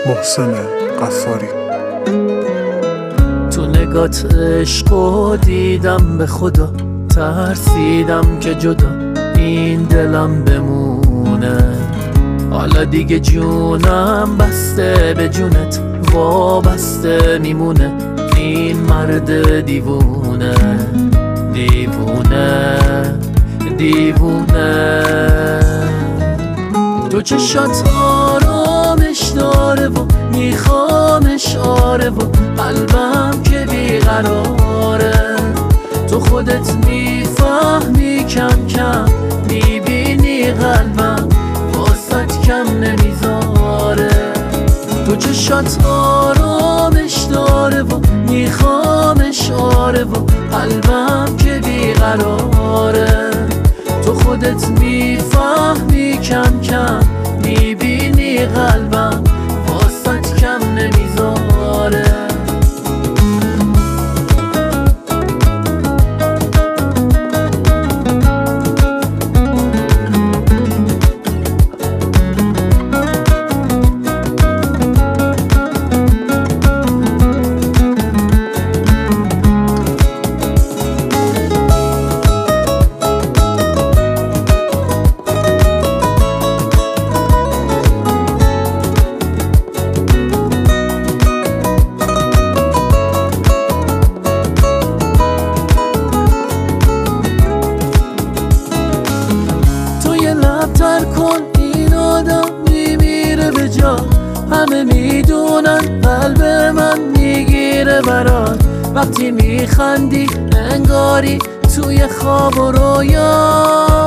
محسن غفاری. تو نگات عشقو دیدم، به خدا ترسیدم که جدا این دلم بمونه. حالا دیگه جونم بسته به جونت، وابسته میمونه این مرد دیوونه. دیوونه دیوونه. تو چشات آرامش داره و میخوامش آره و قلبم که بیقراره. تو خودت میفهمی کم کم، میبینی قلبم واسط کم نمیذاره. تو چشات آرامش داره و میخوامش آره و قلبم که بیقراره. تو خودت میفهمی کم کم، میبینی قلبم واسط کم نمیذاره. تر کن این آدم میمیره به جا، همه میدونن قلب من میگیره برات. وقتی میخندی انگاری توی خواب و رویا،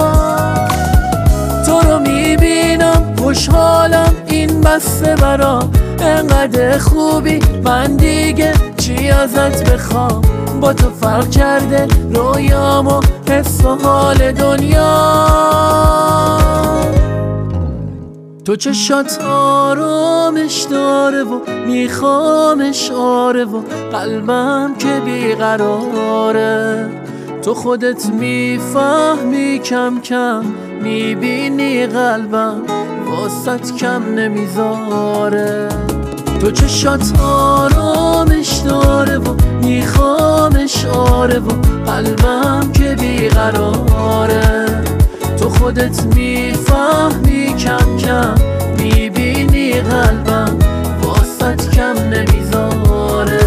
تو رو میبینم خوشحالم این بسته برام. انقدر خوبی من دیگه چی ازت بخوام، با تو فرق کرده رویام و حس و حال دنیا. تو چشات آرامش داره و میخوامش آره و قلبم که بیقراره. تو خودت میفهمی کم کم، میبینی قلبم واسط کم نمیذاره. تو چشات آرامش داره و میخوامش آره و قلبم که بیقراره. تو خودت میفهمی کم کم، میبینی قلبم واسط کم نمیذاره.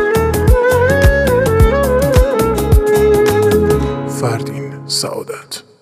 فردین سعادت.